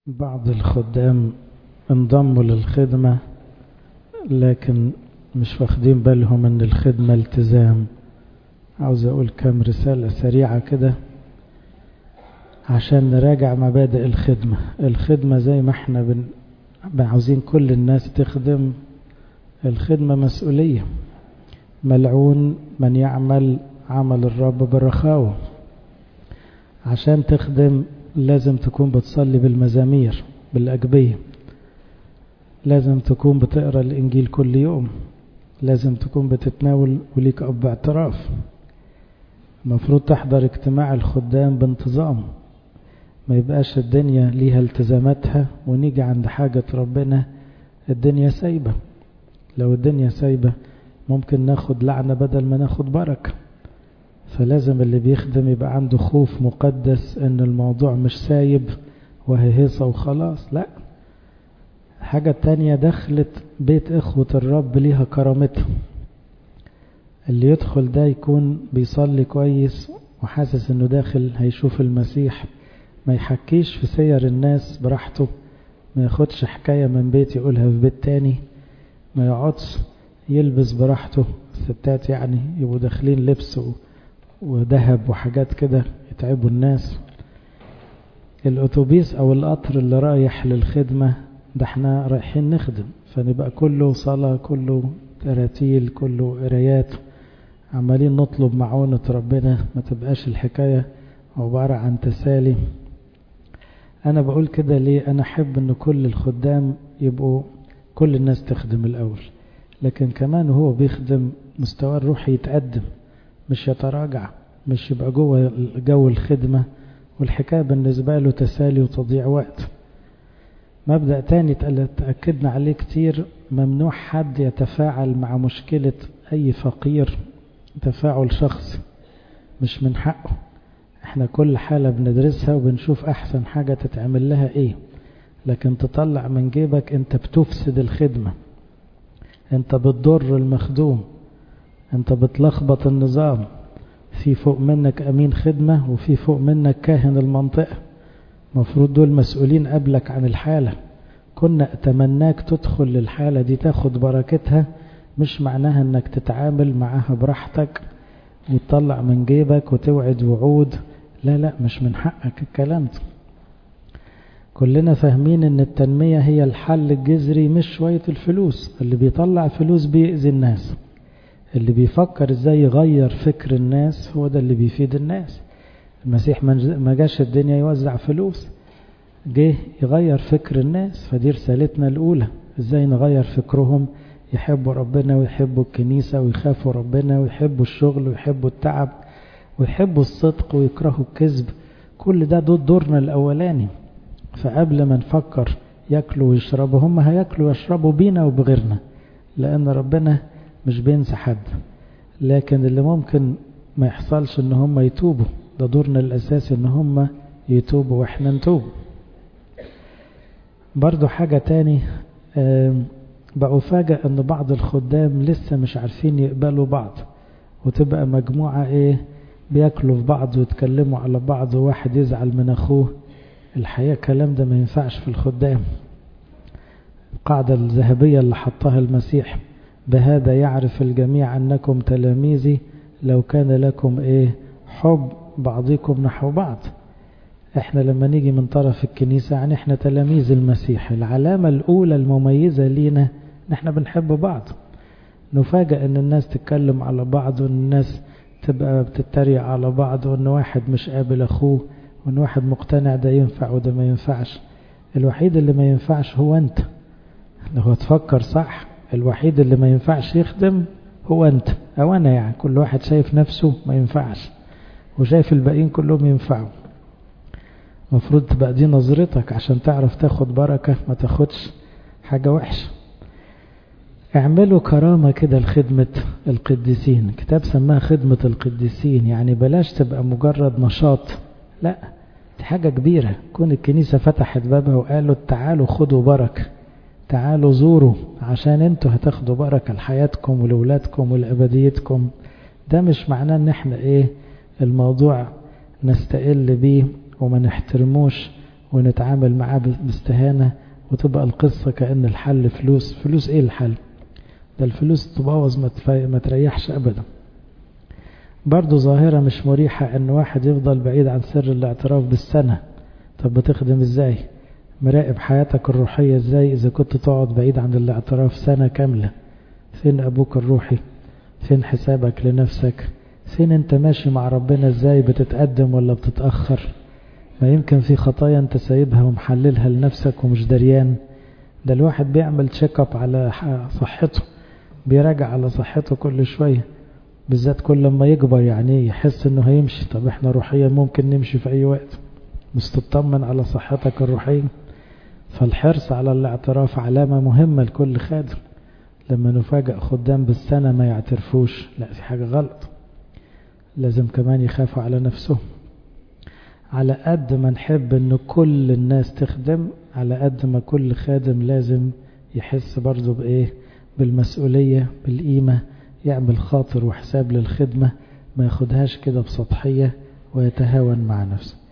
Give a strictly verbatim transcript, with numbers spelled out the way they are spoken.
بعض الخدام انضموا للخدمة لكن مش واخدين بالهم ان الخدمة التزام. عاوز اقول كم رسالة سريعة كده عشان نراجع مبادئ الخدمة. الخدمة زي ما احنا بن... عاوزين كل الناس تخدم. الخدمة مسؤولية. ملعون من يعمل عمل الرب بالرخاوة. عشان تخدم لازم تكون بتصلي بالمزامير بالأجبية، لازم تكون بتقرأ الإنجيل كل يوم، لازم تكون بتتناول وليك أب اعتراف. المفروض تحضر اجتماع الخدام بانتظام، ما يبقاش الدنيا ليها التزاماتها ونيجي عند حاجة ربنا الدنيا سايبة. لو الدنيا سايبة ممكن ناخد لعنة بدل ما ناخد بركة. فلازم اللي بيخدم يبقى عنده خوف مقدس ان الموضوع مش سايب وهيصة وخلاص، لا. حاجة تانية، دخلت بيت اخوة الرب ليها كرامتها. اللي يدخل ده يكون بيصلي كويس وحاسس انه داخل هيشوف المسيح، ما يحكيش في سير الناس براحته، ما ياخدش حكاية من بيت يقولها في بيت تاني، ما يقعدش يلبس براحته. الستات يعني يبقوا داخلين لبس وذهب وحاجات كده يتعبوا الناس. الأتوبيس أو القطر اللي رايح للخدمة ده احنا رايحين نخدم، فنبقى كله صلاة، كله تراتيل، كله قرايات، عمالين نطلب معونة ربنا. ما تبقاش الحكاية عبارة عن تسالي. أنا بقول كده ليه؟ أنا أحب أن كل الخدام يبقوا كل الناس تخدم الأول، لكن كمان هو بيخدم مستوى الروحي يتقدم، مش يتراجع، مش يبقى جوه جو الخدمة والحكاية بالنسبة له تسالي وتضيع وقت. مبدأ تاني تأكدنا عليه كتير، ممنوع حد يتفاعل مع مشكلة أي فقير تفاعل شخصي، مش من حقه. احنا كل حالة بندرسها وبنشوف أحسن حاجة تتعمل لها ايه، لكن تطلع من جيبك انت بتفسد الخدمة، انت بتضر المخدوم، انت بتلخبط النظام. في فوق منك امين خدمة وفي فوق منك كاهن المنطقة، مفروض دول مسؤولين قبلك عن الحالة. كنا اتمناك تدخل للحالة دي تاخد بركتها، مش معناها انك تتعامل معاها براحتك وتطلع من جيبك وتوعد وعود. لا لا، مش من حقك الكلام ده. كلنا فاهمين ان التنمية هي الحل الجذري، مش شوية الفلوس. اللي بيطلع فلوس بيأذي الناس، اللي بيفكر ازاي يغير فكر الناس هو ده اللي بيفيد الناس. المسيح ما جاش الدنيا يوزع فلوس، جه يغير فكر الناس. فدي رسالتنا الأولى، ازاي نغير فكرهم، يحبوا ربنا ويحبوا الكنيسة ويخافوا ربنا ويحبوا الشغل ويحبوا التعب ويحبوا الصدق ويكرهوا الكذب. كل ده دول دورنا الأولاني. فقبل ما نفكر يأكلوا ويشربوا، هم هيأكلوا ويشربوا بينا وبغيرنا، لأن ربنا مش بينسى حد. لكن اللي ممكن ما يحصلش ان هم يتوبوا، ده دورنا الأساسي ان هم يتوبوا واحنا نتوب. برضو حاجة تاني، بقوا فاجأ ان بعض الخدام لسه مش عارفين يقبلوا بعض، وتبقى مجموعة ايه بياكلوا في بعض ويتكلموا على بعض وواحد يزعل من اخوه. الحقيقة الكلام ده ما ينفعش في الخدام. القاعدة الذهبية اللي حطها المسيح، بهذا يعرف الجميع أنكم تلاميذي لو كان لكم إيه حب بعضكم نحو بعض. إحنا لما نيجي من طرف الكنيسة يعني إحنا تلاميذ المسيح. العلامة الأولى المميزة لينا نحن بنحب بعض. نفاجأ أن الناس تتكلم على بعض، وأن الناس تبقى بتتريق على بعض، وأن واحد مش قابل أخوه، وأن واحد مقتنع ده ينفع وده ما ينفعش. الوحيد اللي ما ينفعش هو أنت. لو تفكر صح، الوحيد اللي ما ينفعش يخدم هو أنت أو أنا. يعني كل واحد شايف نفسه ما ينفعش وشايف الباقيين كلهم ينفعوا. مفروض تبقى دي نظرتك عشان تعرف تاخد بركة، ما تاخدش حاجة وحشة. اعملوا كرامة كده لخدمة القديسين. كتاب سماها خدمة القديسين، يعني بلاش تبقى مجرد نشاط، لا، دي حاجة كبيرة. كون الكنيسة فتحت بابها وقالوا تعالوا خدوا بركة، تعالوا زوروا، عشان انتوا هتاخدوا بركة لحياتكم ولولادكم ولأبديتكم. ده مش معناه ان احنا ايه الموضوع نستقل بيه وما نحترموش ونتعامل معاه باستهانة، وتبقى القصة كأن الحل فلوس. فلوس ايه الحل؟ ده الفلوس تبوظ ما تريحش ابدا. برضو ظاهرة مش مريحة ان واحد يفضل بعيد عن سر الاعتراف بالسنة. طب بتخدم ازاي؟ مراقب حياتك الروحية ازاي اذا كنت تقعد بعيد عن الاعتراف سنة كاملة؟ فين ابوك الروحي؟ فين حسابك لنفسك؟ فين انت ماشي مع ربنا ازاي؟ بتتقدم ولا بتتأخر؟ ما يمكن في خطايا انت سايبها ومحللها لنفسك ومش دريان. ده الواحد بيعمل تشيك اب على صحته، بيراجع على صحته كل شوية، بالذات كل ما يكبر يعني يحس انه هيمشي. طب احنا روحيا ممكن نمشي في اي وقت، مش تطمن على صحتك الروحية. فالحرص على الاعتراف علامة مهمة لكل خادم. لما نفاجأ خدام بالسنة ما يعترفوش، لا في حاجة غلط. لازم كمان يخافوا على نفسهم. على قد ما نحب ان كل الناس تخدم، على قد ما كل خادم لازم يحس برضو بايه؟ بالمسؤولية، بالقيمة، يعمل خاطر وحساب للخدمة، ما ياخدهاش كده بسطحية ويتهاون مع نفسه.